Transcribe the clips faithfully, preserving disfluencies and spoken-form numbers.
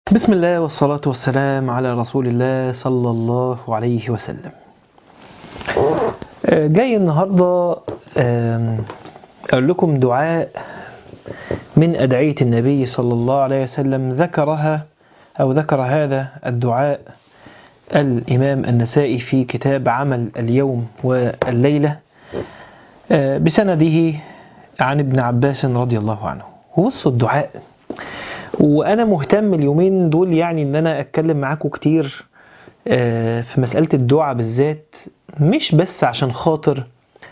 بسم الله والصلاة والسلام على رسول الله صلى الله عليه وسلم. جاي النهاردة أقول لكم دعاء من أدعية النبي صلى الله عليه وسلم، ذكرها أو ذكر هذا الدعاء الإمام النسائي في كتاب عمل اليوم والليلة بسنده عن ابن عباس رضي الله عنه. وبصوا الدعاء، وأنا مهتم اليومين دول يعني إن أنا أتكلم معاكم كتير في مسألة الدعاء بالذات، مش بس عشان خاطر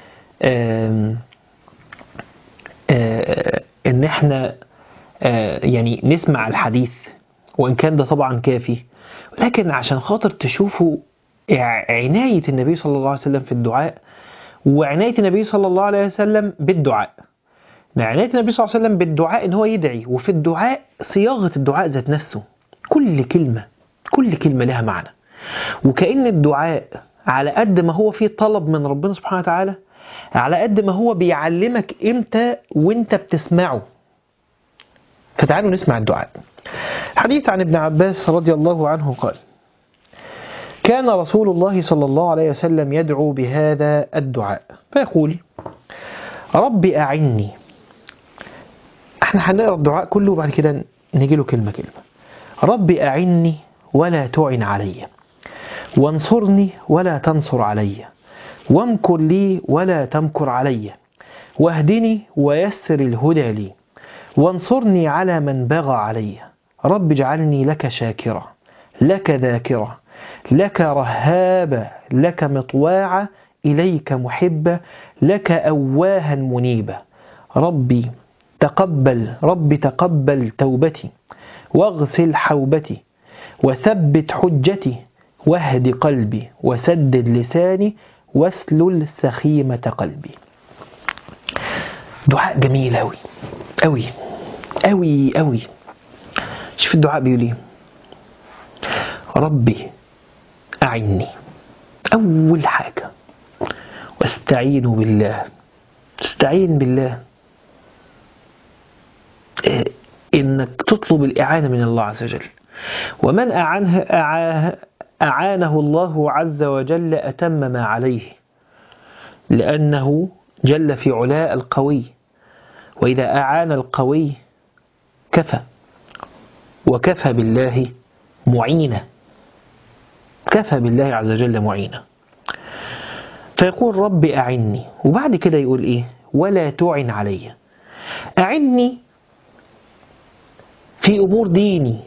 إن إحنا يعني نسمع الحديث، وإن كان ده طبعا كافي، لكن عشان خاطر تشوفوا عناية النبي صلى الله عليه وسلم في الدعاء، وعناية النبي صلى الله عليه وسلم بالدعاء. عناية النبي صلى الله عليه وسلم بالدعاء إن هو يدعي، وفي الدعاء صياغة الدعاء ذات نفسه، كل كلمة كل كلمة لها معنى، وكأن الدعاء على قد ما هو فيه طلب من ربنا سبحانه وتعالى، على قد ما هو بيعلمك إمتى وإنت بتسمعه. فتعالوا نسمع الدعاء. حديث عن ابن عباس رضي الله عنه قال: كان رسول الله صلى الله عليه وسلم يدعو بهذا الدعاء فيقول: رب أعني. احنا هنقرأ الدعاء كله وبعد كده نجي له كلمة كلمة. رب أعني ولا تعن علي، وانصرني ولا تنصر علي، وامكر لي ولا تمكر علي، واهدني ويسر الهدى لي، وانصرني على من بغى علي. رب اجعلني لك شاكرا، لك ذاكرا، لك رهابا، لك مطواعا، إليك محبا، لك أواها منيبا. ربي تقبل رب تقبل توبتي، واغسل حوبتي، وثبت حجتي، واهد قلبي، وسدد لساني، واسلل سخيمة قلبي. دعاء جميل أوي أوي أوي أوي. شوف الدعاء بيقول ايه: ربي أعني، أول حاجة، واستعين بالله. تستعين بالله إنك تطلب الإعانة من الله عز وجل، ومن أعانه أعانه الله عز وجل أتم ما عليه، لأنه جل في علاء القوي، وإذا أعان القوي كفى، وكفى بالله معينا، كفى بالله عز وجل معينا. فيقول رب أعني، وبعد كده يقول إيه؟ ولا تعن علي. أعني في أمور ديني،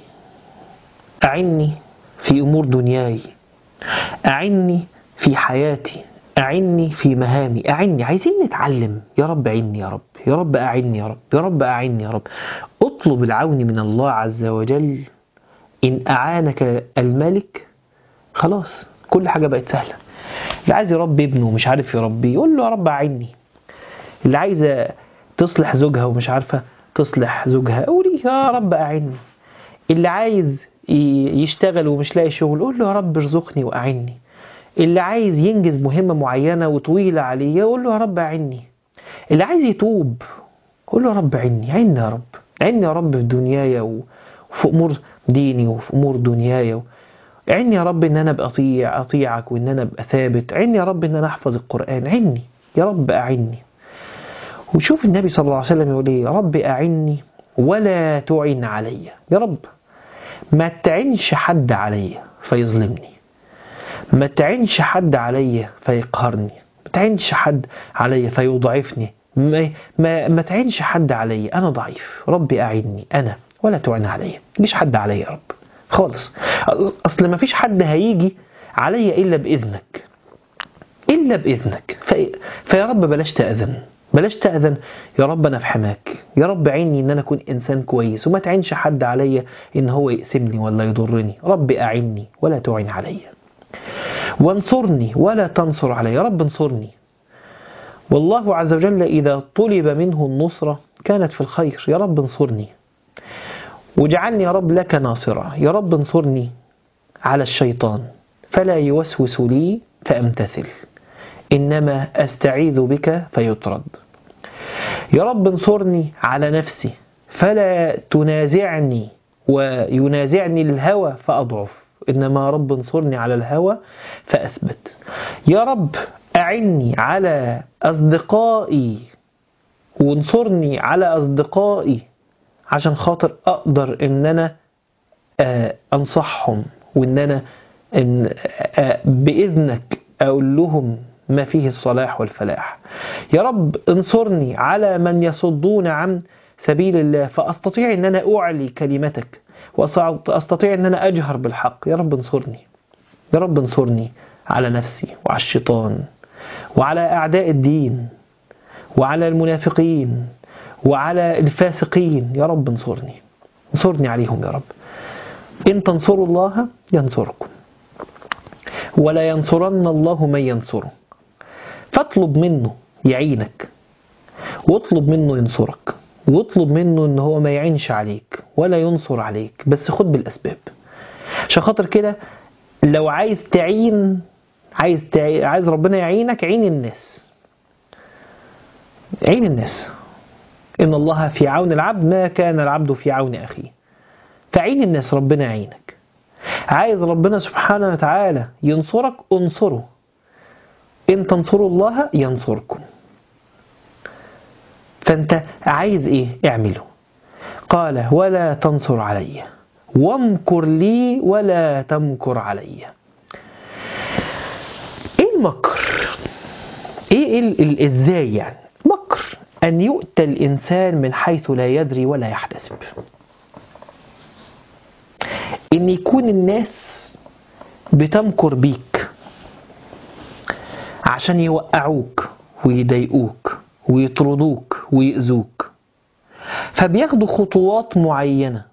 أعني في أمور دنياي، أعني في حياتي، أعني في مهامي، أعني. عايزين نتعلم. يا رب أعني، يا رب يا رب أعني، يا رب يا رب أعني، يا رب. اطلب العون من الله عز وجل. إن أعانك الملك خلاص كل حاجة بقت سهلة. اللي عايز يربي ابنه ومش عارف يربيه يقول له يا رب أعني. اللي عايزة تصلح زوجها ومش عارفة تصلح زوجها قولي يا رب أعني. اللي عايز يشتغل ومش لاقي شغل قول له يا رب ارزقني وأعني. اللي عايز ينجز مهمة معينة وطويلة عليه يقول له يا رب أعني. اللي عايز يتوب قول له يا رب أعني، أعني يا رب، أعني يا رب في دنياي وفي أمور ديني وفي أمور دنياي. أعني يا رب إن أنا أبقى أطيع أطيعك، وإن أنا أبقى ثابت. أعني يا رب إن أنا أحفظ القرآن. أعني يا رب أعني. وشوف النبي صلى الله عليه وسلم يقول إيه: رب أعني ولا تعن علي. يا رب ما تعنش حد علي فيظلمني، ما تعنش حد علي فيقهرني، ما تعنش حد علي فيضعفني، ما, ما, ما تعنش حد علي، أنا ضعيف. ربي أعني أنا ولا تعن علي. مفيش حد علي يا رب خالص. أصل ما فيش حد هيجي علي إلا بإذنك، إلا بإذنك. في فيا رب بلاش تأذن، بلاش تأذن يا رب. أنا في حماك يا رب. عيني إن أنا أكون إنسان كويس، وما تعنش حد علي إن هو يقسمني ولا يضرني. رب أعني ولا تعن علي، وانصرني ولا تنصر علي. يا رب انصرني. والله عز وجل إذا طلب منه النصرة كانت في الخير. يا رب انصرني واجعلني يا رب لك ناصرا. يا رب انصرني على الشيطان فلا يوسوس لي فأمتثل، إنما أستعيذ بك فيطرد. يا رب انصرني على نفسي فلا تنازعني وينازعني الهوى فأضعف، إنما رب انصرني على الهوى فأثبت. يا رب أعني على أصدقائي وانصرني على أصدقائي عشان خاطر أقدر إن أنا أنصحهم، وإن أنا إن بإذنك أقول لهم ما فيه الصلاح والفلاح. يا رب انصرني على من يصدون عن سبيل الله فأستطيع إن أنا أعلي كلمتك وأستطيع إن أنا أجهر بالحق. يا رب انصرني، يا رب انصرني على نفسي وعلى الشيطان وعلى أعداء الدين وعلى المنافقين وعلى الفاسقين. يا رب انصرني، انصرني عليهم يا رب. إن تنصروا الله ينصركم ولا ينصرن الله من ينصره. فاطلب منه يعينك، واطلب منه ينصرك، واطلب منه ان هو ما يعينش عليك ولا ينصر عليك، بس خد بالأسباب. عشان خاطر كده لو عايز تعين، عايز تعين عايز ربنا يعينك، عين الناس، عين الناس. إن الله في عون العبد ما كان العبد في عون أخيه. فعين الناس ربنا يعينك. عايز ربنا سبحانه وتعالى ينصرك، انصره. إن تنصروا الله ينصركم. فأنت عايز إيه؟ اعمله. قال ولا تنصر علي وامكر لي ولا تمكر علي. إيه المكر؟ إيه ال إزاي يعني؟ مكر أن يؤتى الإنسان من حيث لا يدري ولا يحتسب. إن يكون الناس بتمكر بيك عشان يوقعوك ويضايقوك ويطردوك ويؤذوك، فبياخدوا خطوات معينة،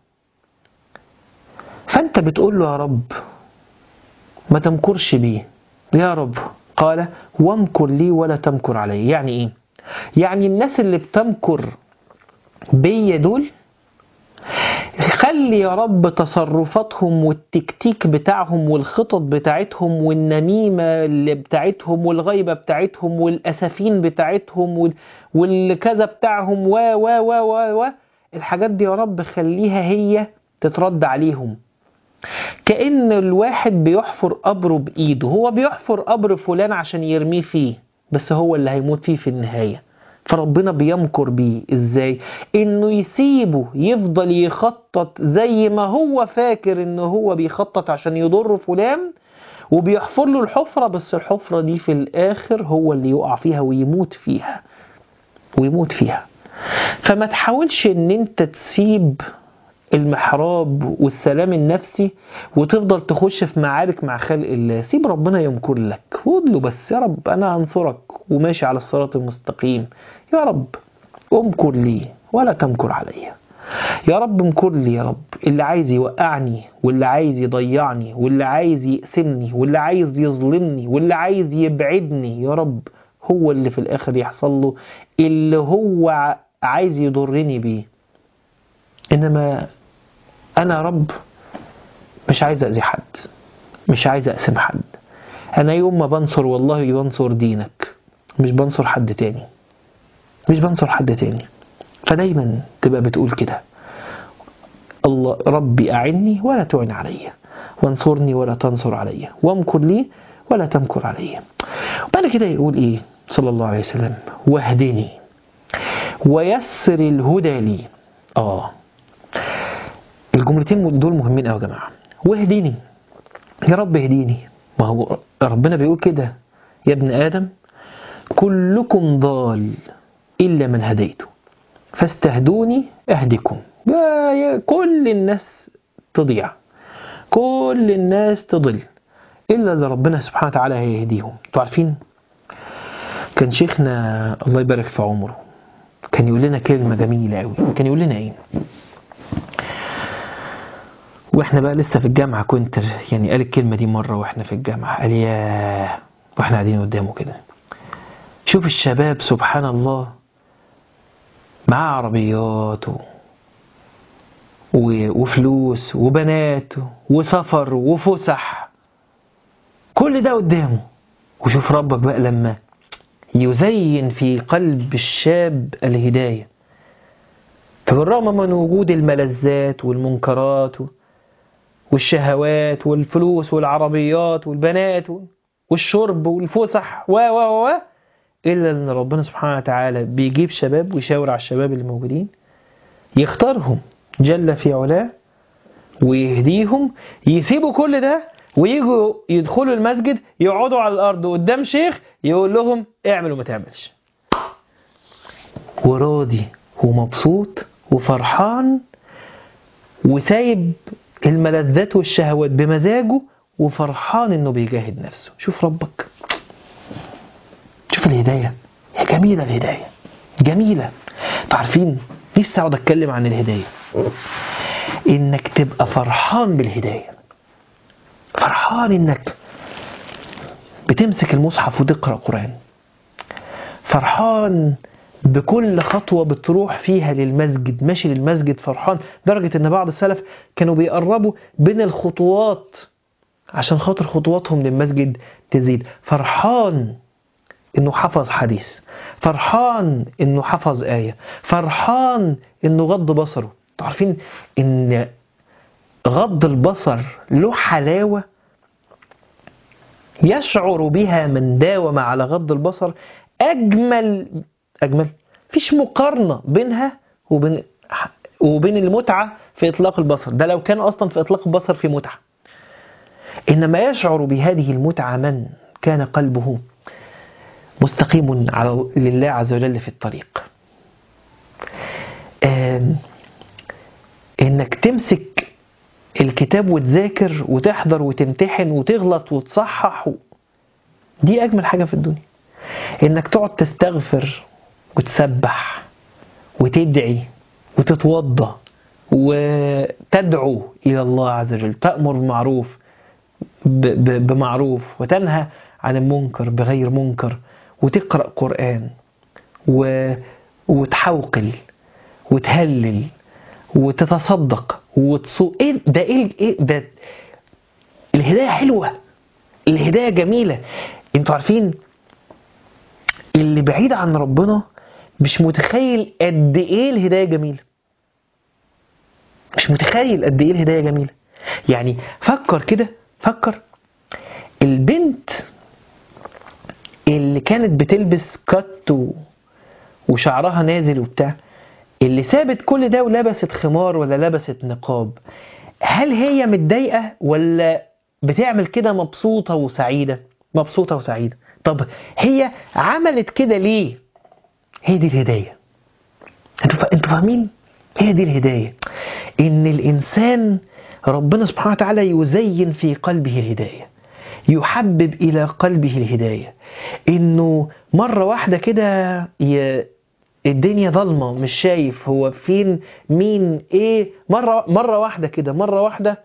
فأنت بتقول له يا رب ما تمكرش بيه يا رب. قال وامكر لي ولا تمكر علي. يعني إيه؟ يعني الناس اللي بتمكر بيا دول خلي يا رب تصرفاتهم والتكتيك بتاعهم والخطط بتاعتهم والنميمة اللي بتاعتهم والغيبة بتاعتهم والأسفين بتاعتهم والكذا بتاعهم و و و و و الحاجات دي يا رب خليها هي تترد عليهم. كأن الواحد بيحفر قبره بإيده، هو بيحفر قبر فلان عشان يرميه فيه، بس هو اللي هيموت فيه في النهاية. فربنا بيمكر بيه ازاي؟ انه يسيبه يفضل يخطط زي ما هو فاكر انه هو بيخطط عشان يضر فلان، وبيحفر له الحفرة، بس الحفرة دي في الاخر هو اللي يقع فيها ويموت فيها ويموت فيها. فما تحاولش ان انت تسيب المحراب والسلام النفسي وتفضل تخش في معارك مع خلق الله. سيب ربنا يمكر لك وقول له بس يا رب انا هنصرك وماشي على الصراط المستقيم. يا رب امكر لي ولا تمكر علي. يا رب امكر لي يا رب. اللي عايز يوقعني واللي عايز يضيعني واللي عايز يقسمني واللي عايز يظلمني واللي عايز يبعدني، يا رب هو اللي في الاخر يحصل له اللي هو عايز يضرني بيه. انما انا يا رب مش عايز اذي حد، مش عايز اقسم حد. انا يوم ما بنصر والله بنصر دينك، مش بنصر حد تاني، مش بنصر حد تاني. فدايما تبقى بتقول كده الله ربي أعني ولا تعن علي، وانصرني ولا تنصر علي، وامكر لي ولا تمكر علي. وبعد كده يقول ايه صلى الله عليه وسلم واهدني ويسر الهدى لي. اه الجملتين دول مهمين قوي يا جماعه. واهدني يا رب اهديني. ما هو ربنا بيقول كده يا ابن آدم كلكم ضال إلا من هديته فاستهدوني أهدكم. كل الناس تضيع، كل الناس تضل إلا اللي ربنا سبحانه وتعالى هيهديهم. انتوا عارفين كان شيخنا الله يبارك في عمره كان يقول لنا كلمة جميلة قوي. كان يقول لنا ايه واحنا بقى لسه في الجامعة؟ كنت يعني قال الكلمة دي مرة واحنا في الجامعة، قال يا واحنا قاعدين قدامه كده شوف الشباب سبحان الله معاه عربيات وفلوس وبنات وسفر وفسح، كل ده قدامه. وشوف ربك بقى لما يزين في قلب الشاب الهداية فبالرغم من وجود الملذات والمنكرات والشهوات والفلوس والعربيات والبنات والشرب والفسح و و و إلا أن ربنا سبحانه وتعالى بيجيب شباب ويشاور على الشباب اللي موجودين، يختارهم جل في علاه ويهديهم، يسيبوا كل ده ويجوا يدخلوا المسجد يقعدوا على الأرض قدام شيخ يقول لهم اعملوا ما تعملش، وراضي ومبسوط وفرحان وسايب الملذات والشهوات بمزاجه وفرحان انه بيجاهد نفسه. شوف ربك، شوف الهداية، هي جميلة الهداية جميلة. تعرفين نفسي اقعد اتكلم عن الهداية، انك تبقى فرحان بالهداية، فرحان انك بتمسك المصحف وتقرأ قرآن، فرحان بكل خطوة بتروح فيها للمسجد، ماشي للمسجد فرحان، درجة ان بعض السلف كانوا بيقربوا بين الخطوات عشان خاطر خطواتهم للمسجد تزيد، فرحان انه حفظ حديث، فرحان انه حفظ آية، فرحان انه غض بصره. تعرفين ان غض البصر له حلاوة يشعر بها من داوم على غض البصر أجمل أجمل فيش مقارنة بينها وبين وبين المتعة في إطلاق البصر، ده لو كان أصلا في إطلاق البصر في متعة، إنما يشعر بهذه المتعة من كان قلبه مستقيم على لله عز وجل في الطريق. إنك تمسك الكتاب وتذاكر وتحضر وتمتحن وتغلط وتصحح، دي أجمل حاجة في الدنيا. إنك تقعد تستغفر وتسبح وتدعي وتتوضى وتدعو إلى الله عز وجل، تأمر بالمعروف بمعروف وتنهى عن المنكر بغير منكر، وتقرأ قرآن وتحوقل وتهلل وتتصدق وتصوم. إيه ده؟ إيه ده؟ الهداية حلوة، الهداية جميلة. انتوا عارفين اللي بعيد عن ربنا مش متخيل قد ايه الهداية جميلة، مش متخيل قد ايه الهداية جميلة. يعني فكر كده، فكر البنت اللي كانت بتلبس كت وشعرها نازل وبتاع، اللي سابت كل ده ولبست خمار ولا لبست نقاب، هل هي متضايقة ولا بتعمل كده مبسوطة وسعيدة؟ مبسوطة وسعيدة. طب هي عملت كده ليه؟ هي دي الهداية. انتوا انتوا فاهمين؟ هي دي الهداية، ان الانسان ربنا سبحانه وتعالى يزين في قلبه الهداية، يحبب الى قلبه الهداية، انه مرة واحدة كده ي... الدنيا ظلمة مش شايف هو فين مين ايه، مرة مرة واحدة كده مرة واحدة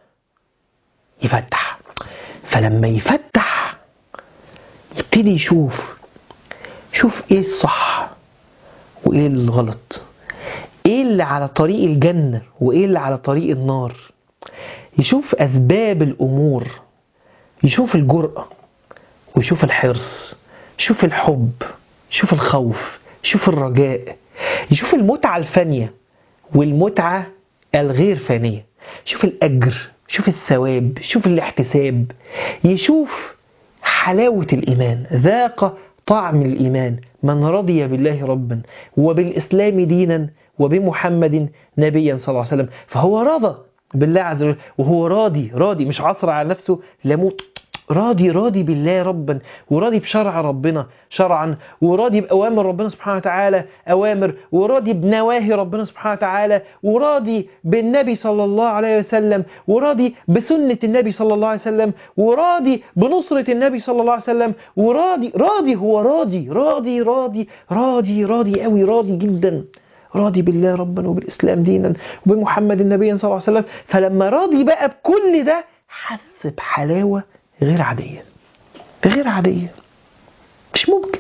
يفتح. فلما يفتح يبتدي يشوف شوف ايه الصح وايه الغلط، ايه اللي على طريق الجنة وايه اللي على طريق النار، يشوف اسباب الامور، يشوف الجرأة ويشوف الحرص، يشوف الحب، يشوف الخوف، يشوف الرجاء، يشوف المتعة الفانية والمتعة الغير فانية، يشوف الأجر، يشوف الثواب، يشوف الاحتساب، يشوف حلاوة الإيمان. ذاق طعم الإيمان من رضي بالله ربا وبالإسلام دينا وبمحمد نبيا صلى الله عليه وسلم. فهو رضى بالله عز وجل وهو راضي راضي، مش عصر على نفسه لموت، راضي راضي بالله ربا، وراضي بشرع ربنا شرعا، وراضي بأوامر ربنا سبحانه وتعالى أوامر، وراضي بنواهي ربنا سبحانه وتعالى، وراضي بالنبي صلى الله عليه وسلم، وراضي بسنة النبي صلى الله عليه وسلم، وراضي بنصرة النبي صلى الله عليه وسلم، وراضي راضي هو راضي راضي راضي راضي راضي قوي، راضي جدا، راضي بالله ربا وبالإسلام دينا وبمحمد النبي صلى الله عليه وسلم. فلما راضي بقى بكل ده حس بحلاوة غير عادية، غير عادية، مش ممكن.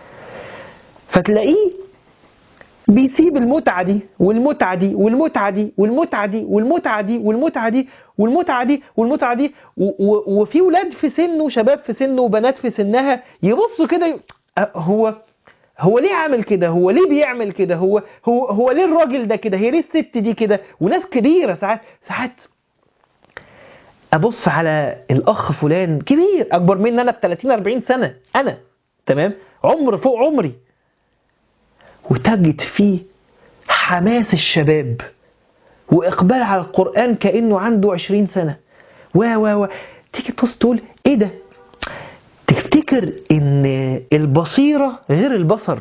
فتلاقيه بيسيب المتعة دي والمتعة دي والمتعة دي والمتعة دي والمتعة دي والمتعة دي والمتعة دي والمتعة دي، وفي ولاد في سنه، شباب في سنه وبنات في سنها، يبصوا كده هو هو ليه عامل كده؟ هو ليه بيعمل كده؟ هو هو هو ليه الراجل ده كده؟ هي ليه الست دي كده؟ وناس كبيرة ساعات ساعات ابص على الاخ فلان كبير اكبر مني انا ب ثلاثين أربعين سنة، انا تمام عمر فوق عمري، وتجد فيه حماس الشباب واقبال على القرآن كأنه عنده عشرين سنة و و و تيجي تبص تقول ايه ده؟ تفتكر ان البصيرة غير البصر،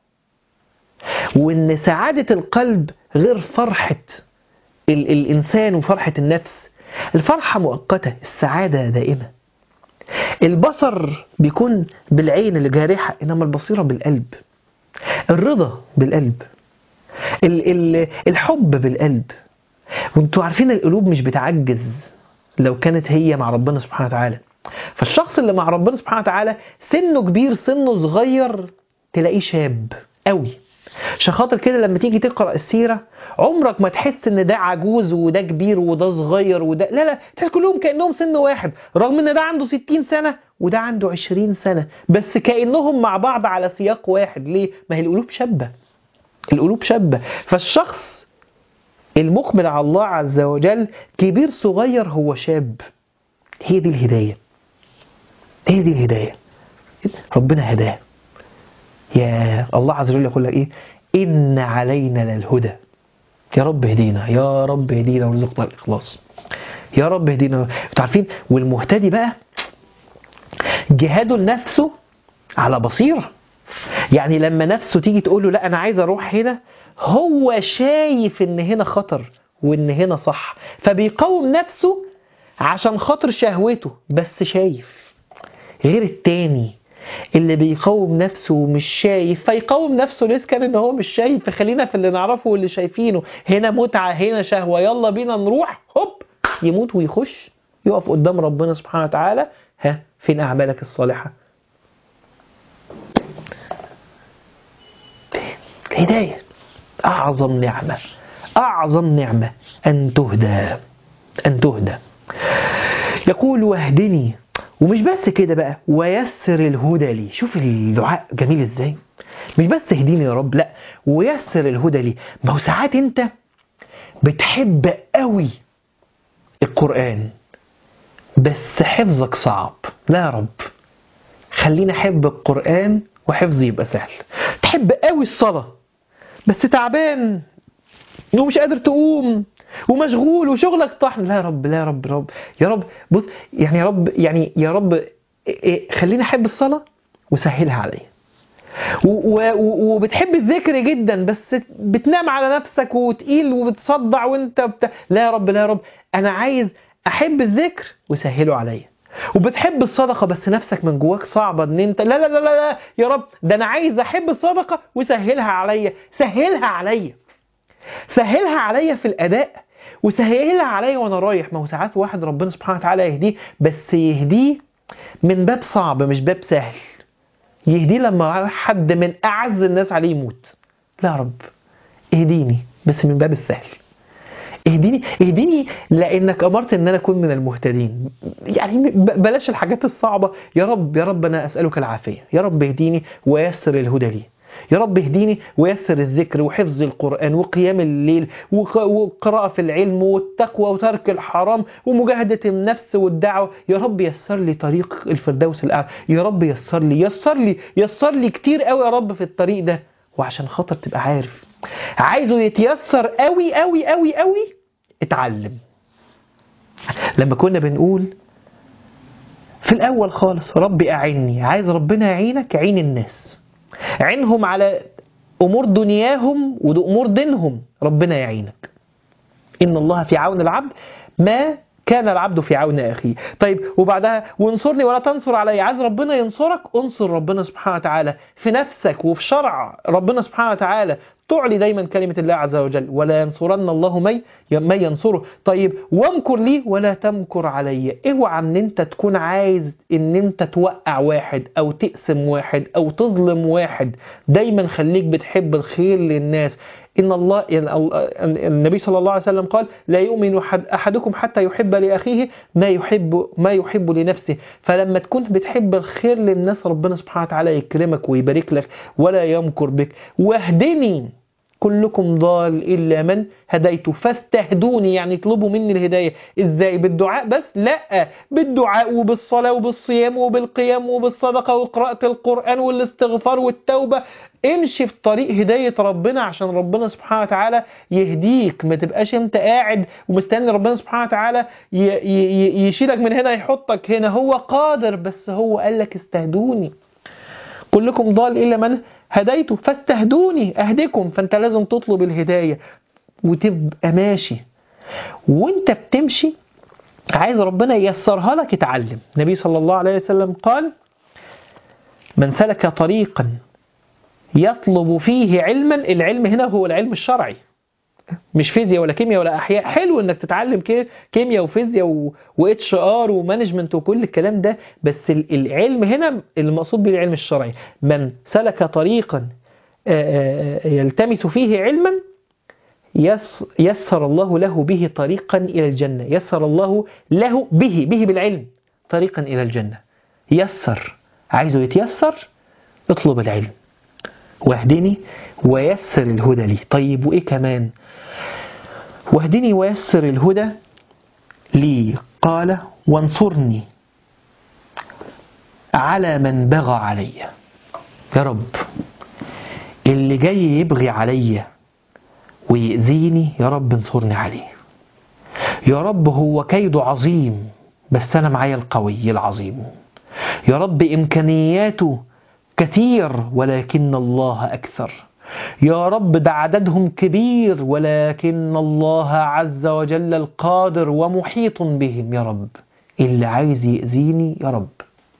وان سعادة القلب غير فرحة ال الانسان وفرحة النفس. الفرحة مؤقتة، السعادة دائمة. البصر بيكون بالعين الجارحة، انما البصيرة بالقلب. الرضا بالقلب، ال ال الحب بالقلب. وانتوا عارفين القلوب مش بتعجز لو كانت هي مع ربنا سبحانه وتعالى. فالشخص اللي مع ربنا سبحانه وتعالى سنه كبير سنه صغير تلاقيه شاب قوي. عشان خاطر كده لما تيجي تقرأ السيرة عمرك ما تحس ان ده عجوز وده كبير وده صغير وده لا لا، تحس كلهم كأنهم سن واحد، رغم ان ده عنده ستين سنة وده عنده عشرين سنة، بس كأنهم مع بعض على سياق واحد. ليه؟ ما هي القلوب شابة، القلوب شابة. فالشخص المقبل على الله عز وجل كبير صغير هو شاب. هي دي الهداية، هي دي الهداية، ربنا هداه. يا الله عز وجل يقول لك ايه؟ إن علينا للهدى. يا رب هدينا، يا رب هدينا ورزقنا الإخلاص، يا رب هدينا. انتوا عارفين والمهتدي بقى جهاده لنفسه على بصيرة. يعني لما نفسه تيجي تقول له لا أنا عايز أروح هنا، هو شايف إن هنا خطر وإن هنا صح، فبيقاوم نفسه عشان خاطر شهوته، بس شايف. غير التاني اللي بيقاوم نفسه ومش شايف، فيقاوم نفسه ليه كان ان هو مش شايف. فخلينا في اللي نعرفه واللي شايفينه، هنا متعة هنا شهوة، يلا بينا نروح، هوب يموت ويخش يقف قدام ربنا سبحانه وتعالى. ها فين أعمالك الصالحة؟ هداية أعظم نعمة، أعظم نعمة أن تهدى، أن تهدى. يقول واهدني، ومش بس كده بقى، ويسر الهدى لي. شوف الدعاء جميل ازاي، مش بس اهديني يا رب، لا ويسر الهدى لي. ما هو ساعات انت بتحب قوي القرآن بس حفظك صعب. لا يا رب خلينا احب القرآن وحفظي يبقى سهل. تحب قوي الصلاة بس تعبان ومش قادر تقوم ومشغول وشغلك طحن. لا يا رب، لا يا رب، رب يا رب بص يعني يا رب يعني يا رب خليني احب الصلاة وسهلها عليا. وبتحب الذكر جدا بس بتنام على نفسك وتقيل وبتصدع وانت بت... لا يا رب، لا يا رب انا عايز احب الذكر وسهله عليا. وبتحب الصدقة بس نفسك من جواك صعبة ان انت لا لا لا لا يا رب ده انا عايز احب الصدقة وسهلها عليا. سهلها عليا، سهلها عليا في الاداء وسهلها عليا وانا رايح. ما هو ساعات واحد ربنا سبحانه وتعالى يهديه بس يهديه من باب صعب مش باب سهل. يهديه لما حد من اعز الناس عليه يموت. لا يا رب اهديني بس من باب السهل. اهديني اهديني لانك امرت ان انا اكون من المهتدين. يعني بلاش الحاجات الصعبة. يا رب، يا رب انا اسالك العافية. يا رب اهديني ويسر الهدى لي. يا رب اهديني ويسر الذكر وحفظ القرآن وقيام الليل وقراءة في العلم والتقوى وترك الحرام ومجاهدة النفس والدعوة. يا رب يسر لي طريق الفردوس الأعلى. يا رب يسر لي يسر لي يسر لي كتير قوي يا رب في الطريق ده. وعشان خاطر تبقى عارف عايزه يتيسر قوي قوي قوي قوي، اتعلم. لما كنا بنقول في الأول خالص ربي أعني، عايز ربنا يعينك عين الناس، عينهم على أمور دنياهم وأمور دينهم، ربنا يعينك. إن الله في عون العبد ما كان العبد في عون أخيه. طيب وبعدها وانصرني ولا تنصر علي. عايز ربنا ينصرك، انصر ربنا سبحانه وتعالى في نفسك وفي شرع ربنا سبحانه وتعالى. تعلي دايما كلمة الله عز وجل، ولا ينصرن الله من من ينصره. طيب وامكر لي ولا تمكر علي. اوعى ان انت تكون عايز ان انت توقع واحد او تقسم واحد او تظلم واحد، دايما خليك بتحب الخير للناس. إن الله النبي صلى الله عليه وسلم قال لا يؤمن أحدكم حتى يحب لأخيه ما يحب ما يحب لنفسه. فلما تكون بتحب الخير للناس ربنا سبحانه وتعالى يكرمك ويبارك لك ولا يمكر بك. واهدني كلكم ضال إلا من هديته فاستهدوني، يعني اطلبوا مني الهداية. إزاي؟ بالدعاء بس؟ لا، بالدعاء وبالصلاة وبالصيام وبالقيام وبالصدقة وقراءة القرآن والاستغفار والتوبة. امشي في طريق هداية ربنا عشان ربنا سبحانه وتعالى يهديك. ما تبقاش انت قاعد ومستني ربنا سبحانه وتعالى يشيلك من هنا يحطك هنا. هو قادر، بس هو قال لك استهدوني. كلكم ضال إلا من هديته فاستهدوني أهدكم. فانت لازم تطلب الهداية وتبقى ماشي. وانت بتمشي عايز ربنا ييسرها لك اتعلم. النبي صلى الله عليه وسلم قال من سلك طريقا يطلب فيه علما، العلم هنا هو العلم الشرعي مش فيزياء ولا كيمياء ولا احياء. حلو انك تتعلم كيمياء وفيزياء واتش ار ومانجمنت وكل الكلام ده، بس العلم هنا المقصود به العلم الشرعي. من سلك طريقا يلتمس فيه علما يسر الله له به طريقا الى الجنه. يسر الله له به به بالعلم طريقا الى الجنه. يسر، عايزه يتيسر اطلب العلم. واهدني ويسر الهدى لي. طيب وايه كمان؟ واهدني ويسر الهدى لي قال وانصرني على من بغى علي. يا رب اللي جاي يبغي علي ويأذيني يا رب انصرني عليه. يا رب هو كيده عظيم بس أنا معايا القوي العظيم. يا رب إمكانياته كثير ولكن الله أكثر. يا رب ده عددهم كبير ولكن الله عز وجل القادر ومحيط بهم. يا رب اللي عايز يأذيني يا رب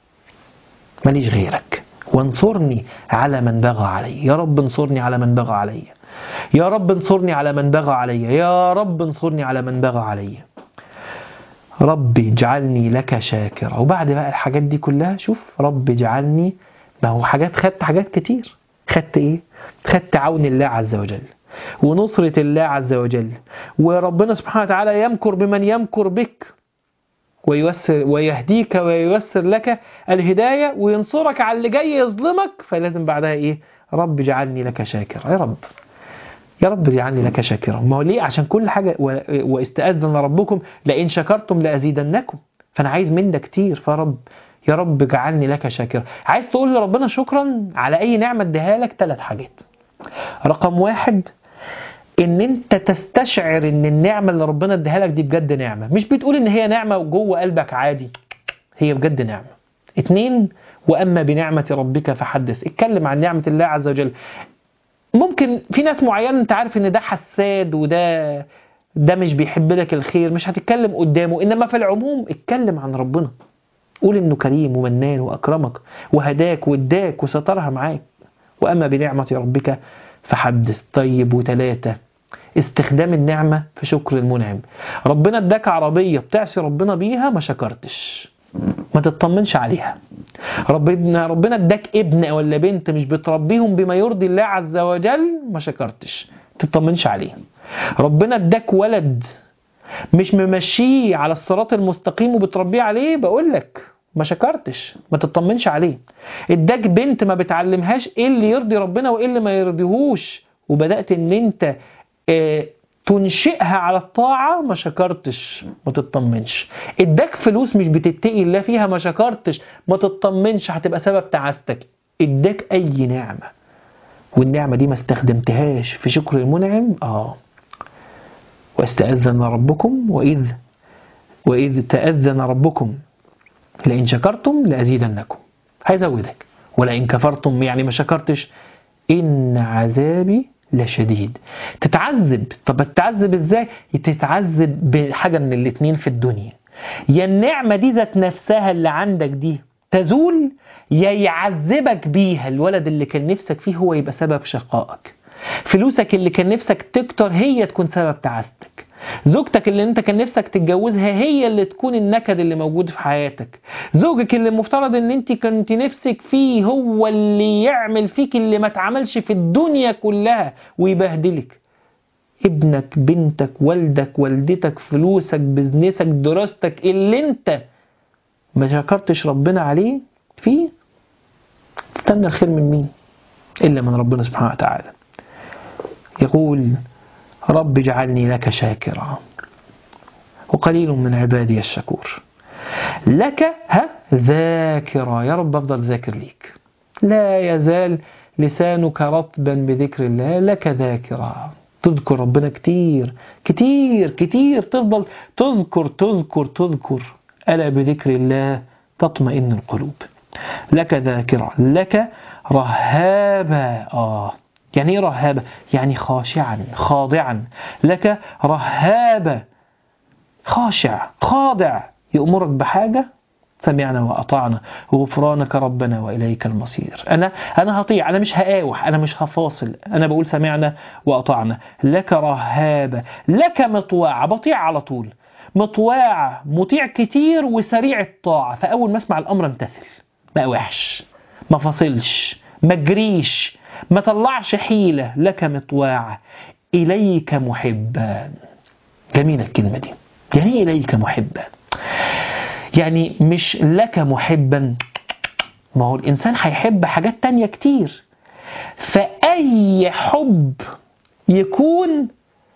ماليش غيرك، وانصرني على من بغى علي. يا رب انصرني على من بغى علي. يا رب انصرني على من بغى علي. يا رب انصرني على من بغى علي. ربي اجعلني لك شاكرا. وبعد بقى الحاجات دي كلها شوف ربي اجعلني، ما هو حاجات خدت حاجات كتير. خدت ايه؟ خدت عون الله عز وجل ونصرة الله عز وجل، وربنا سبحانه وتعالى يمكر بمن يمكر بك وييسر ويهديك وييسر لك الهداية وينصرك على اللي جاي يظلمك. فلازم بعدها ايه؟ رب اجعلني لك شاكرا. يا رب يا رب اجعلني لك شاكرا. ما هو ليه؟ عشان كل حاجة واستأذن ربكم لئن شكرتم لأزيدنكم. فأنا عايز منك كتير. فرب يا رب اجعلني لك شاكرا. عايز تقول لربنا شكرا على أي نعمة اديها لك؟ ثلاث حاجات. رقم واحد ان انت تستشعر ان النعمة اللي ربنا اديها لك دي بجد نعمة، مش بتقول ان هي نعمة وجوه قلبك عادي، هي بجد نعمة. اتنين واما بنعمة ربك فحدث. اتكلم عن نعمة الله عز وجل. ممكن في ناس معينة انت عارف ان ده حساد وده ده مش بيحب لك الخير، مش هتتكلم قدامه، انما في العموم اتكلم عن ربنا. قول انه كريم ومنان واكرمك وهداك واداك وسترها معاك. واما بنعمة ربك فحدث. طيب وثلاثة استخدام النعمة في شكر المنعم. ربنا اداك عربية بتعصي ربنا بيها ما شكرتش، ما تطمنش عليها. ربنا ربنا اداك ابن ولا بنت مش بتربيهم بما يرضي الله عز وجل ما شكرتش، تطمنش عليه. ربنا اداك ولد مش ممشيه على الصراط المستقيم وبتربيه عليه، بقول لك ما شكرتش، ما تطمنش عليه. اداك بنت ما بتعلمهاش ايه اللي يرضي ربنا وايه اللي ما يرضيهوش، وبدأت ان انت اه تنشئها على الطاعة، ما شكرتش، ما تطمنش. اداك فلوس مش بتتقي الله فيها، ما شكرتش، ما تطمنش، هتبقى سبب تعاستك. اداك اي نعمة والنعمة دي ما استخدمتهاش في شكر المنعم، اه واستأذن ربكم وإذ وإذ تأذن ربكم لئن شكرتم لأزيدنكم، هيزودك. ولئن كفرتم يعني ما شكرتش إن عذابي لشديد. تتعذب. طب تتعذب ازاي؟ تتعذب بحاجة من الاتنين في الدنيا، يا النعمة دي ذات نفسها اللي عندك دي تزول، يا يعذبك بيها الولد اللي كان نفسك فيه هو يبقى سبب شقائك. فلوسك اللي كان نفسك تكتر هي تكون سبب تعاستك. زوجتك اللي انت كان نفسك تتجوزها هي اللي تكون النكد اللي موجود في حياتك. زوجك اللي المفترض ان انت كنت نفسك فيه هو اللي يعمل فيك اللي ما اتعملش في الدنيا كلها ويبهدلك. ابنك، بنتك، والدك، والدتك، فلوسك، بزنسك، دراستك اللي انت ما شكرتش ربنا عليه فيه، استنى الخير من مين؟ إلا من ربنا سبحانه وتعالى. يقول رب اجعلني لك شاكرا وقليل من عبادي الشكور. لك ها ذاكرا، يا رب أفضل ذاكر ليك، لا يزال لسانك رطبا بذكر الله. لك ذاكرا، تذكر ربنا كتير كتير كتير، تفضل تذكر تذكر تذكر. ألا بذكر الله تطمئن القلوب. لك ذاكرا، لك رهابا. آه يعني ايه رهابا؟ يعني خاشعا خاضعا. لك رهابا، خاشع خاضع، يأمرك بحاجة سمعنا وأطعنا غفرانك ربنا وإليك المصير. أنا أنا هطيع، أنا مش هقاوح، أنا مش هفاصل، أنا بقول سمعنا وأطعنا. لك رهابة، لك مطواع، بطيع على طول، مطواع، مطيع كتير وسريع الطاعة. فأول ما أسمع الأمر امتثل، ما أوحش، ما فاصلش، ما جريش، ما طلعش حيلة. لك مطواع، إليك محبا. جميلة الكلمة دي. يعني إليك محبا، يعني مش لك محبا. ما هو الإنسان هيحب حاجات تانية كتير، فأي حب يكون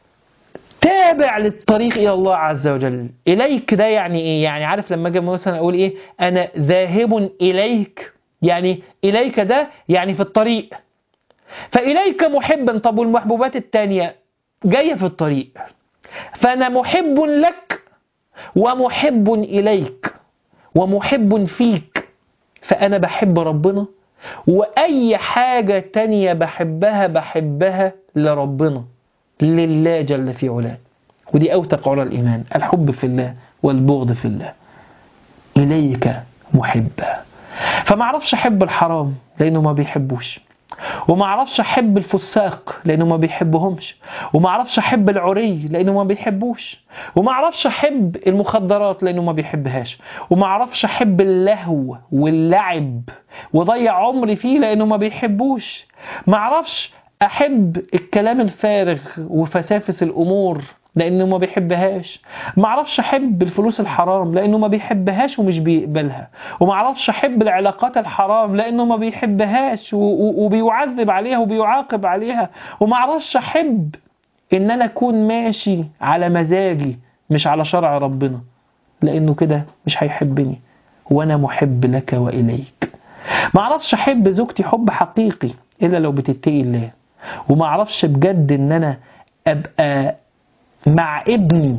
تابع للطريق إلى الله عز وجل. إليك ده يعني إيه؟ يعني عارف لما أجي مثلا أقول إيه؟ أنا ذاهب إليك، يعني إليك ده يعني في الطريق، فإليك محبا. طب والمحبوبات التانية جاية في الطريق، فأنا محب لك ومحب إليك ومحب فيك. فأنا بحب ربنا، وأي حاجة تانية بحبها بحبها لربنا، لله جل في علاه. ودي أوثق على الإيمان، الحب في الله والبغض في الله. إليك محبا. فما عرفش أحب الحرام لأنه ما بيحبوش، وما عرفش أحب الفساق لأنه ما بيحبهمش، وما عرفش أحب العري لأنه ما بيحبوش، وما عرفش أحب المخدرات لأنه ما بيحبهاش، وما عرفش أحب اللهو واللعب وضيع عمري فيه لأنه ما بيحبوش. ما عرفش أحب الكلام الفارغ وفسافس الأمور لأنه ما بيحبهاش. ما عرفش أحب الفلوس الحرام لأنه ما بيحبهاش ومش بيقبلها. وما عرفش أحب العلاقات الحرام لأنه ما بيحبهاش وبيعذب عليها وبيعاقب عليها. وما عرفش أحب إن أنا أكون ماشي على مزاجي مش على شرع ربنا، لأنه كده مش هيحبني وأنا محب لك وإليك. ما عرفش أحب زوجتي حب حقيقي إلا لو بتتقي الله. وما عرفش بجد إن أنا أبقى مع ابني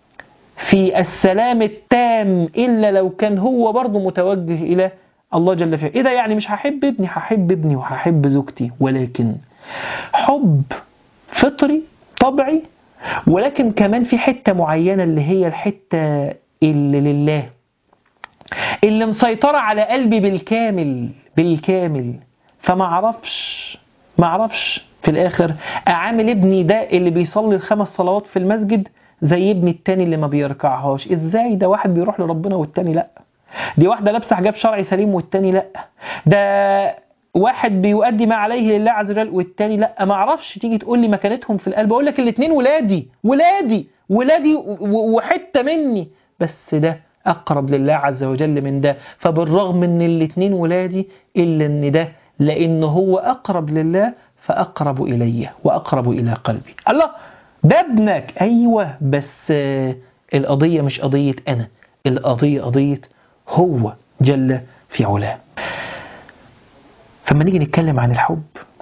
في السلام التام إلا لو كان هو برضه متوجه إلى الله جل وعلا. إيه ده؟ يعني مش هحب ابني، هحب ابني وهحب زوجتي، ولكن حب فطري طبيعي، ولكن كمان في حتة معينة اللي هي الحتة اللي لله، اللي مسيطرة على قلبي بالكامل بالكامل. فما عرفش ما عرفش في الآخر أعامل ابني ده اللي بيصلي الخمس صلوات في المسجد زي ابني التاني اللي ما بيركعهاش. إزاي ده؟ واحد بيروح لربنا والتاني لأ. دي واحدة لابسة حجاب شرعي سليم والتاني لأ. ده واحد بيؤدي ما عليه لله عز وجل والتاني لأ. ما عرفش. تيجي تقول لي مكانتهم في القلب، أقول لك الاتنين ولادي ولادي ولادي وحتة مني، بس ده أقرب لله عز وجل من ده. فبالرغم من الاتنين ولادي إلا أن ده لأنه هو أقرب لله فأقرب إليه وأقرب إلى قلبي. الله، ده ابنك، أيوة، بس القضية مش قضية أنا، القضية قضية هو جل في علاه. فما نيجي نتكلم عن الحب،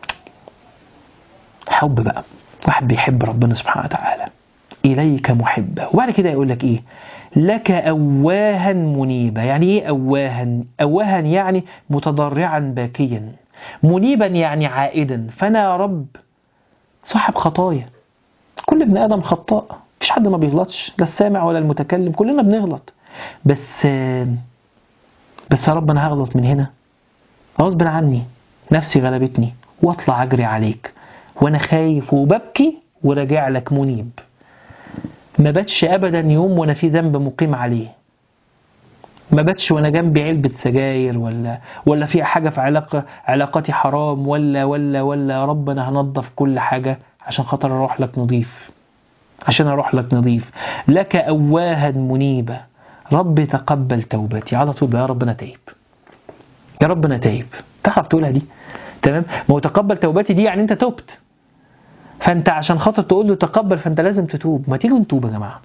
حب بقى واحد بيحب ربنا سبحانه وتعالى، إليك محبة. وبعد كده يقول لك إيه؟ لك أواها منيبا. يعني إيه أواها؟ أواها يعني متضرعا باكيا، منيبا يعني عائدا. فأنا يا رب صاحب خطايا، كل ابن آدم خطاء، مفيش حد ما بيغلطش، لا السامع ولا المتكلم، كلنا بنغلط. بس بس يا رب أنا هغلط من هنا غصب عني، نفسي غلبتني، واطلع أجري عليك وانا خايف وببكي وراجع لك منيب. ما باتش ابدا يوم وانا في ذنب مقيم عليه، ما باتش وانا جنبي علبة سجاير ولا ولا في حاجة في علاقة علاقاتي حرام ولا ولا ولا يا رب انا هنضف كل حاجة عشان خاطر اروح لك نظيف، عشان اروح لك نظيف. لك أواها منيبة رب تقبل توبتي. على طول يا رب انا تايب، يا رب انا تايب. تعرف تقولها دي؟ تمام. ما هو تقبل توبتي دي يعني انت تبت، فانت عشان خاطر تقول له تقبل فانت لازم تتوب. ما تيجوا نتوب يا جماعة.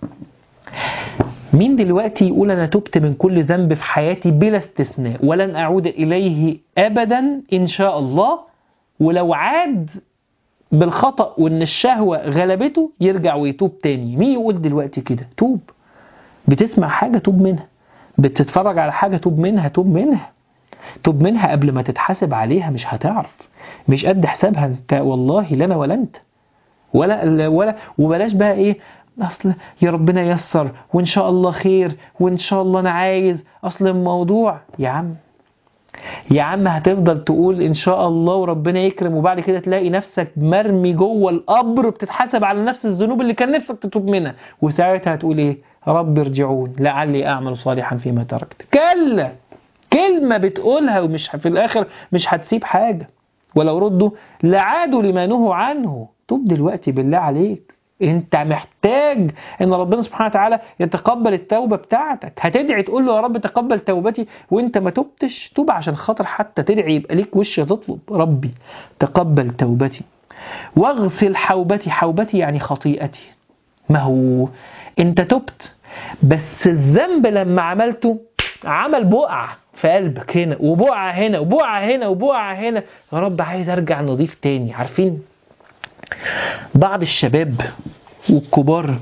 مين دلوقتي يقول أنا تبت من كل ذنب في حياتي بلا استثناء ولن أعود إليه أبدا إن شاء الله، ولو عاد بالخطأ وإن الشهوة غلبته يرجع ويتوب تاني؟ مين يقول دلوقتي كده؟ توب. بتسمع حاجة توب منها، بتتفرج على حاجة توب منها، توب منها توب منها قبل ما تتحاسب عليها. مش هتعرف، مش قد حسابها انت والله، لنا ولا انت ولا ولا وبلاش بقى ايه اصل يا ربنا ييسر وان شاء الله خير وان شاء الله انا عايز. اصل الموضوع يا عم يا عم هتفضل تقول ان شاء الله وربنا يكرم، وبعد كده تلاقي نفسك مرمي جوه القبر بتتحاسب على نفس الذنوب اللي كان نفسك تتوب منها، وساعتها هتقول ايه؟ رب ارجعون لعلي اعمل صالحا فيما تركت. كلا، كلمة بتقولها ومش في الاخر مش هتسيب حاجة. ولو ردوا لعادوا لما نهوا عنه. توب دلوقتي بالله عليك، انت محتاج ان ربنا سبحانه وتعالى يتقبل التوبة بتاعتك. هتدعي تقول له يا رب تقبل توبتي وانت ما تبتش؟ توب عشان خاطر حتى تدعي يبقى ليك وش تطلب ربي تقبل توبتي واغسل حوبتي. حوبتي يعني خطيئتي. ما هو انت تبت بس الذنب لما عملته عمل بقع في قلبك هنا وبقع هنا وبقع هنا وبقع هنا. يا رب عايز ارجع نضيف تاني. عارفين بعض الشباب والكبار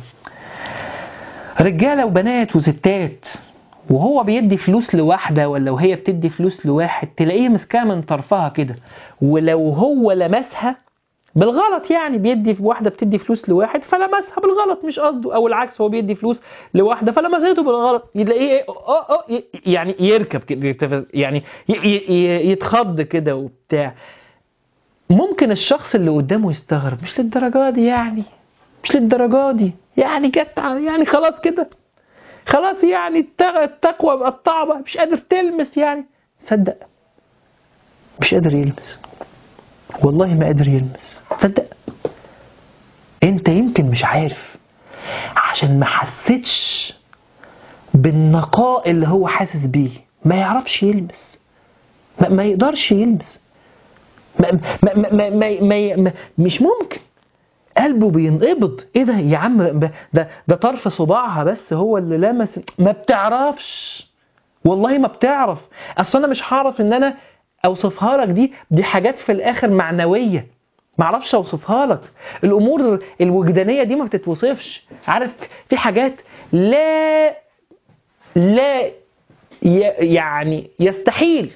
رجالة وبنات وستات وهو بيدي فلوس لواحدة ولا وهي بتدي فلوس لواحد تلاقيه مسكها من طرفها كده، ولو هو لمسها بالغلط يعني بيدي واحدة بتدي فلوس لواحد فلمسها بالغلط مش قصده، او العكس هو بيدي فلوس لواحدة فلمسته بالغلط، يلاقيه اه اه يعني يركب كده يعني يتخض كده وبتاع. ممكن الشخص اللي قدامه يستغرب، مش للدرجة دي يعني، مش للدرجة دي يعني جت يعني خلاص كده خلاص يعني التقوى مقطعة بقى مش قادر تلمس يعني. صدق مش قادر يلمس، والله ما قادر يلمس. صدق انت يمكن مش عارف عشان ما حسيتش بالنقاء اللي هو حاسس بيه، ما يعرفش يلمس، ما, ما يقدرش يلمس، ما ما ما ما ما ما مش ممكن. قلبه بينقبض. ايه ده يا عم؟ ده ده طرف صباعها بس هو اللي لمس. ما بتعرفش والله ما بتعرف. اصل انا مش هعرف ان انا اوصفها لك. دي دي حاجات في الاخر معنويه ما اعرفش اوصفها لك. الامور الوجدانيه دي ما بتتوصفش. عارف في حاجات لا لا يعني يستحيل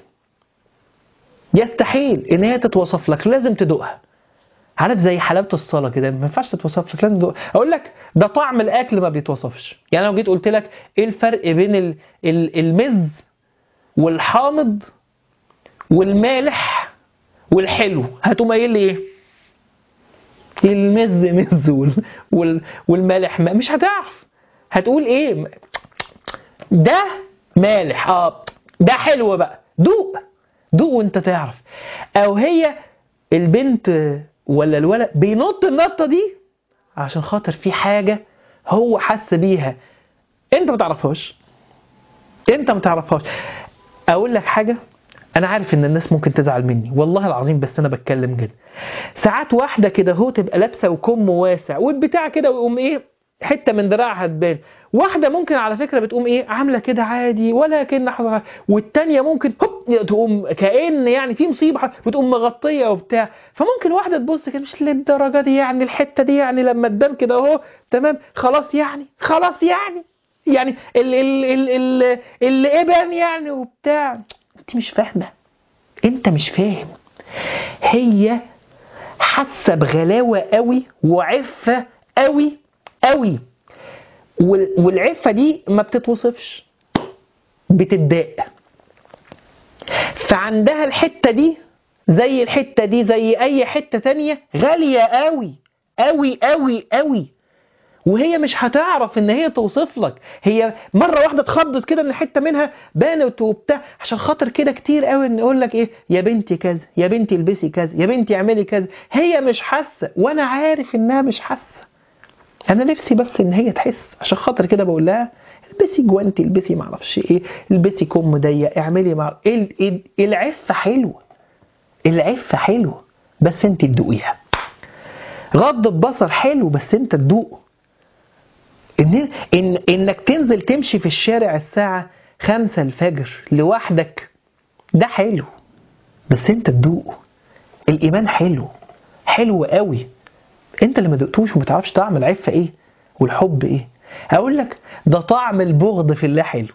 يستحيل ان هي تتوصف لك، لازم تدوقها. عارف زي حلاوه الصلاه كده ما ينفعش تتوصف لك، لازم تدوقها. اقول لك ده طعم الاكل ما بيتوصفش. يعني لو جيت قلت لك ايه الفرق بين المز والحامض والمالح والحلو، هتقوم قايل لي ايه؟ المز مز والمالح ما مش هتعرف. هتقول ايه؟ ده مالح اه ده حلو بقى. دوق دوق وانت تعرف. او هي البنت ولا الولد بينط النطه دي عشان خاطر في حاجه هو حس بيها انت ما تعرفهاش، انت ما تعرفهاش. اقول لك حاجه، انا عارف ان الناس ممكن تزعل مني والله العظيم بس انا بتكلم كده. ساعات واحده كده هو تبقى لابسه وكم واسع والبتاع كده ويقوم ايه حته من دراعها تبان. واحده ممكن على فكره بتقوم ايه عامله كده عادي ولا كأن حصل، والتانيه ممكن هوب تقوم كأن يعني في مصيبه وتقوم مغطيه وبتاع. فممكن واحده تبص كده مش للدرجه دي يعني، الحته دي يعني لما تبان كده اهو تمام خلاص يعني خلاص يعني يعني ال ال ال ال اللي ابان يعني وبتاع. انت مش فاهمه، انت مش فاهم. هي حاسه بغلاوه قوي وعفه قوي قوي، والعفه دي ما بتتوصفش، بتتضايق. فعندها الحته دي زي الحتة دي زي أي حتة تانية غالية قوي قوي قوي قوي، وهي مش هتعرف ان هي توصف لك. هي مرة واحدة اتخضت كده ان حتة منها بانت وبتاع، عشان خاطر كده كتير قوي ان يقول لك ايه، يا بنتي كذا، يا بنتي البسي كذا، يا بنتي اعملي كذا. هي مش حاسة وانا عارف انها مش حاسة، انا نفسي بس ان هي تحس، عشان خاطر كده بقول لها البسي جوانتي، البسي معرفش ايه، البسي كم ضيق، اعملي مع ال... ال... العفة حلوة، العفة حلوة بس انت تدوقيها. غض البصر حلو بس انت تدوقه. إن... إن... إنك تنزل تمشي في الشارع الساعة خمسة الفجر لوحدك ده حلو بس انت تدوقه. الإيمان حلو حلو قوي، انت اللي ما دقتوش وما تعرفش طعم العفة ايه والحب ايه. اقول لك ده طعم البغض في الله حلو.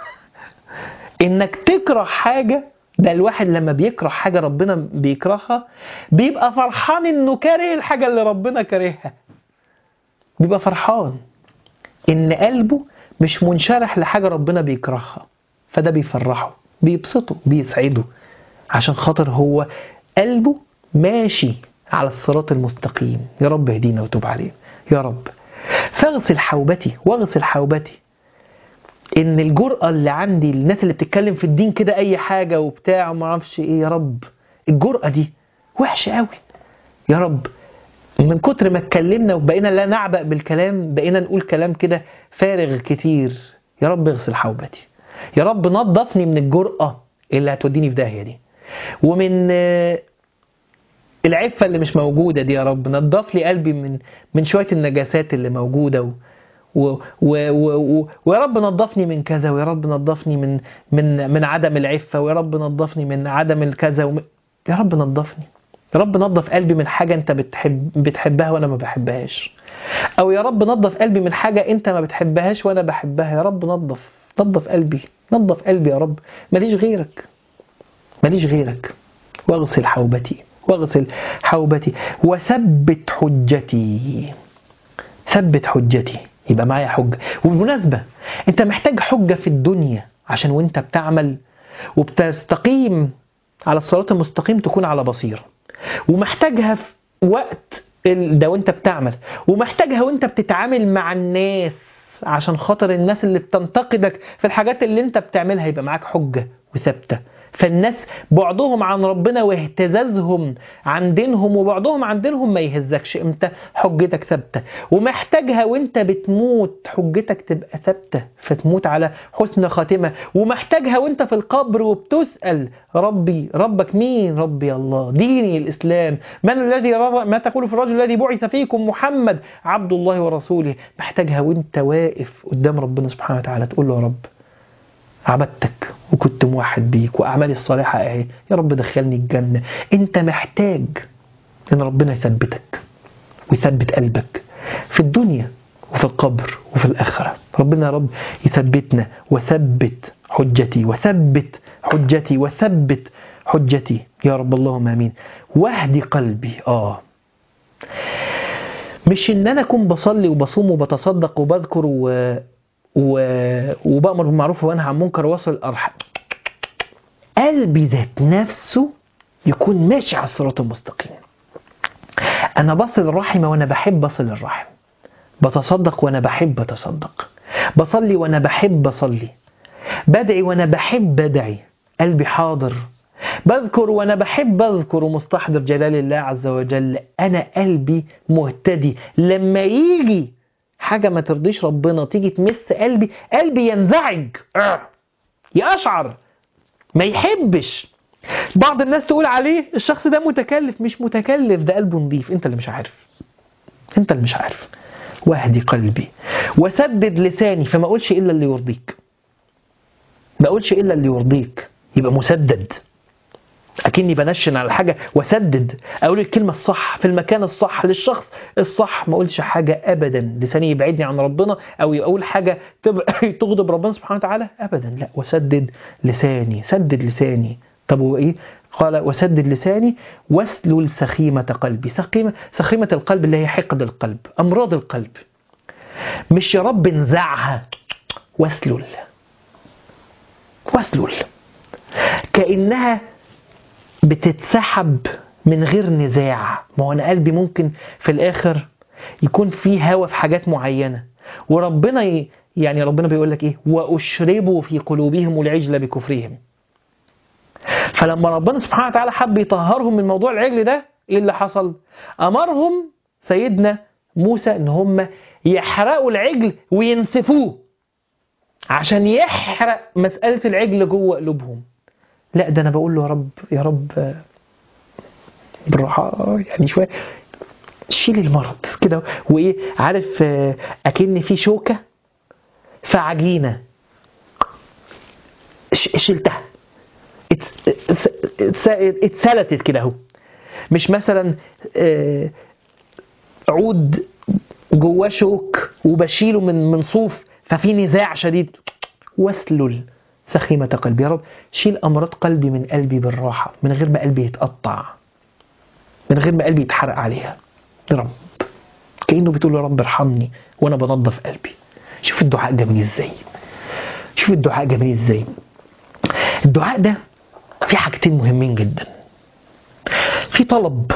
انك تكره حاجة، ده الواحد لما بيكره حاجة ربنا بيكرهها بيبقى فرحان انه كاره الحاجة اللي ربنا كارهها، بيبقى فرحان ان قلبه مش منشرح لحاجة ربنا بيكرهها، فده بيفرحه بيبسطه بيسعده، عشان خاطر هو قلبه ماشي على الصراط المستقيم. يا رب اهدينا وتوب علينا يا رب. فاغسل حوبتي واغسل حوبتي. ان الجرأة اللي عندي، الناس اللي بتتكلم في الدين كده اي حاجة وبتاع وما اعرفش ايه، يا رب الجرأة دي وحشة قوي يا رب. من كتر ما اتكلمنا وبقينا لا نعبأ بالكلام، بقينا نقول كلام كده فارغ كتير. يا رب اغسل حوبتي، يا رب نظفني من الجرأة اللي هتوديني في داهية دي، ومن العفة اللي مش موجودة دي. يا رب نظف لي قلبي من من شوية النجاسات اللي موجودة، و و و و ويا رب نظفني من كذا، ويا رب نظفني من من من عدم العفة، ويا رب نظفني من عدم الكذا، وم... يا رب نظفني، يا رب نظف قلبي من حاجة انت بتحب بتحبها وانا ما بحبهاش، او يا رب نظف قلبي من حاجة انت ما بتحبهاش وانا بحبها. يا رب نظف نظف قلبي، نظف قلبي يا رب، ماليش غيرك ماليش غيرك. واغسل حوبتي واغسل حوبتي وثبت حجتي، ثبت حجتي يبقى معايا حجة. وبالمناسبة انت محتاج حجة في الدنيا عشان وانت بتعمل وبتستقيم على الصراط المستقيم تكون على بصيرة، ومحتاجها في وقت ده وانت بتعمل، ومحتاجها وانت بتتعامل مع الناس عشان خاطر الناس اللي بتنتقدك في الحاجات اللي انت بتعملها يبقى معاك حجة وثابتة. فالناس بعضهم عن ربنا واهتزازهم عن دينهم وبعضهم عن دينهم ما يهزكش، امتى حجتك ثابتة. ومحتاجها وانت بتموت حجتك تبقى ثابتة فتموت على حسن خاتمة. ومحتاجها وانت في القبر وبتسأل ربي ربك مين؟ ربي الله، ديني الإسلام، من الذي ما تقول في الرجل الذي بعث فيكم محمد عبد الله ورسوله. محتاجها وانت واقف قدام ربنا سبحانه وتعالى تقول له يا رب عبدتك وكنت موحد بيك وأعمالي الصالحة اهي، يا رب دخلني الجنة. انت محتاج ان ربنا يثبتك ويثبت قلبك في الدنيا وفي القبر وفي الآخرة. ربنا يا رب يثبتنا وثبت حجتي وثبت حجتي وثبت حجتي يا رب، اللهم آمين. واهدي قلبي. آه مش ان انا اكون بصلي وبصوم وبتصدق وبذكر و... و... وبأمر بالمعروف وانهى عن المنكر واصل الارحام، قلبي ذات نفسه يكون ماشي على الصراط المستقيم. انا بصل الرحم وانا بحب اصل الرحم، بتصدق وانا بحب اتصدق، بصلي وانا بحب اصلي، بدعي وانا بحب ادعي، قلبي حاضر، بذكر وانا بحب اذكر ومستحضر جلال الله عز وجل. انا قلبي مهتدي. لما يجي حاجة ما ترضيش ربنا تيجي تمس قلبي، قلبي ينزعج يشعر ما يحبش. بعض الناس تقول عليه الشخص ده متكلف، مش متكلف، ده قلبه نظيف، انت اللي مش عارف، انت اللي مش عارف. واهدي قلبي وسدد لساني فما اقولش الا اللي يرضيك، ما اقولش الا اللي يرضيك، يبقى مسدد اكني بنشن على حاجة وسدد، اقول الكلمة الصح في المكان الصح للشخص الصح، ما اقولش حاجة ابدا لساني يبعدني عن ربنا او اقول حاجة تغضب ربنا سبحانه وتعالى ابدا، لا. وسدد لساني، سدد لساني. طب وايه؟ قال وسدد لساني واسلل سخيمة قلبي. سخيمة سخيمة القلب اللي هي حقد القلب، امراض القلب. مش يا رب انزعها، واسلل واسلل كأنها بتتسحب من غير نزاع. ما هو أنا قلبي ممكن في الآخر يكون فيه هوى في حاجات معينة، وربنا ي... يعني ربنا بيقول لك إيه؟ وأشربوا في قلوبهم العجل بكفرهم. فلما ربنا سبحانه وتعالى حب يطهرهم من موضوع العجل ده، إيه اللي حصل؟ أمرهم سيدنا موسى إن هم يحرقوا العجل وينسفوه عشان يحرق مسألة العجل جوه قلوبهم. لا، ده أنا بقول له يا رب يا رب بالراحة، يعني شوية شيل المرض كده، وإيه عارف، أكن في شوكة في عجينة شلتها اتسلتت كده اهو. مش مثلا عود جواه شوك وبشيله من من صوف ففي نزاع شديد. واسلل سخيمة قلبي. يا رب شيل أمراض قلبي من قلبي بالراحة، من غير ما قلبي يتقطع، من غير ما قلبي يتحرق عليها. يا رب كأنه بتقول يا رب ارحمني وأنا بنظف قلبي. شوف الدعاء جميل ازاي، شوف الدعاء جميل ازاي. الدعاء ده في حاجتين مهمين جدا. في طلب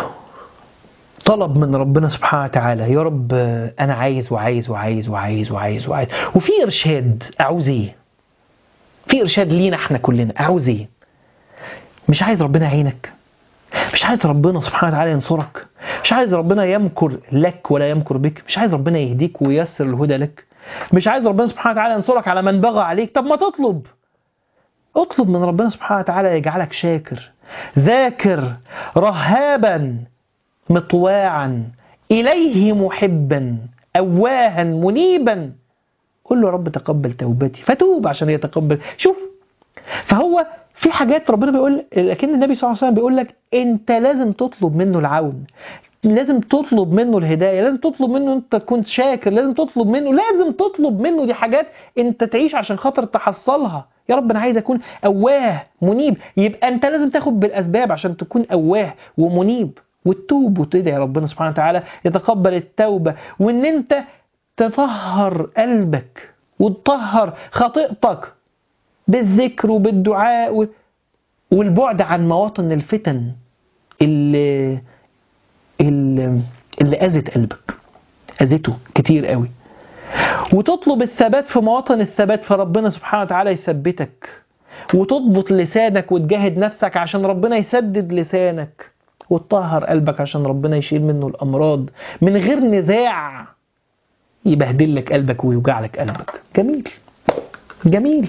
طلب من ربنا سبحانه وتعالى، يا رب أنا عايز وعايز وعايز وعايز وعايز وعايز. وفي إرشاد، أعوز إيه؟ في إرشاد لينا إحنا كلنا، أعوز إيه؟ مش عايز ربنا يعينك، مش عايز ربنا سبحانه وتعالى ينصرك، مش عايز ربنا يمكر لك ولا يمكر بك، مش عايز ربنا يهديك وييسر الهدى لك، مش عايز ربنا سبحانه وتعالى ينصرك على من بغى عليك. طب ما تطلب، اطلب من ربنا سبحانه وتعالى يجعلك شاكر ذاكر رهابا مطواعا إليه محبا أواها منيبا. قل له رب تقبل توبتي، فتوب عشان يتقبل. شوف، فهو في حاجات ربنا بيقول، لكن النبي صلى الله عليه وسلم بيقول لك انت لازم تطلب منه العون، لازم تطلب منه الهداية، لازم تطلب منه انت تكون شاكر، لازم تطلب منه لازم تطلب منه دي حاجات انت تعيش عشان خاطر تحصلها. يا رب انا عايز اكون اواه منيب، يبقى انت لازم تاخد بالاسباب عشان تكون اواه ومنيب، وتتوب وتدعي ربنا سبحانه وتعالى يتقبل التوبة، وان انت تطهر قلبك وتطهر خطيئتك بالذكر وبالدعاء والبعد عن مواطن الفتن اللي اللي, اللي أذت قلبك، أذته كتير قوي، وتطلب الثبات في مواطن الثبات فربنا سبحانه وتعالى يثبتك، وتضبط لسانك وتجاهد نفسك عشان ربنا يسدد لسانك، وتطهر قلبك عشان ربنا يشيل منه الأمراض من غير نزاع يبهدل لك قلبك ويوجع لك قلبك. جميل جميل.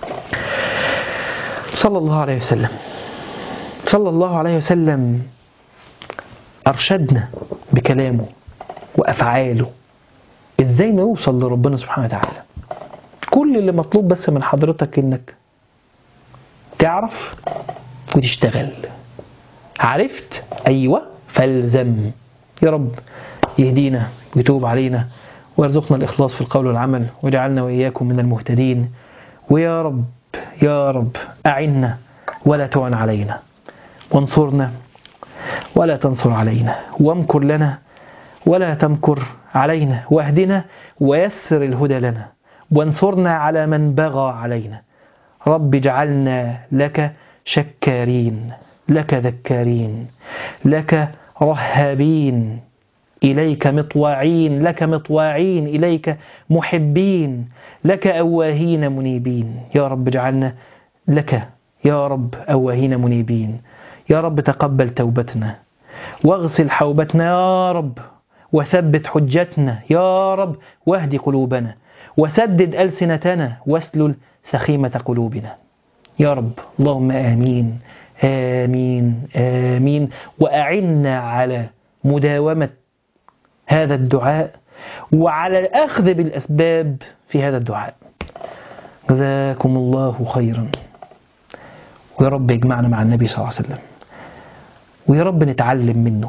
صلى الله عليه وسلم صلى الله عليه وسلم أرشدنا بكلامه وأفعاله إزاي نوصل لربنا سبحانه وتعالى. كل اللي مطلوب بس من حضرتك إنك تعرف وتشتغل. عرفت؟ أيوة، فالزم. يا رب يهدينا ويتوب علينا ويرزقنا الإخلاص في القول والعمل، ويجعلنا وإياكم من المهتدين. ويا رب يا رب أعنا ولا تعن علينا، وانصرنا ولا تنصر علينا، وامكر لنا ولا تمكر علينا، واهدنا ويسر الهدى لنا، وانصرنا على من بغى علينا. رب اجعلنا لك شكارين، لك ذكارين، لك رهابين، إليك مطواعين، لك مطواعين، إليك محبين، لك أواهين منيبين. يا رب اجعلنا لك يا رب أواهين منيبين. يا رب تقبل توبتنا واغسل حوبتنا يا رب، وثبت حجتنا يا رب، واهدي قلوبنا وسدد ألسنتنا واسلل سخيمة قلوبنا يا رب. اللهم آمين آمين آمين. وأعنا على مداومة هذا الدعاء وعلى الأخذ بالأسباب في هذا الدعاء. جزاكم الله خيرا، ويا رب يجمعنا مع النبي صلى الله عليه وسلم، ويا رب نتعلم منه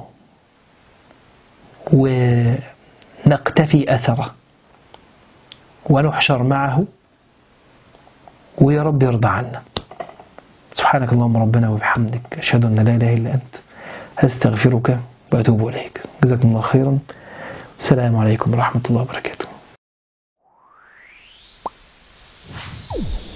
ونقتفي أثره ونحشر معه، ويا رب يرضى عنا. سبحانك اللهم ربنا وبحمدك، أشهد أن لا إله إلا أنت، أستغفرك وأتوب إليك. جزاكم الله خيرا. السلام عليكم ورحمة الله وبركاته.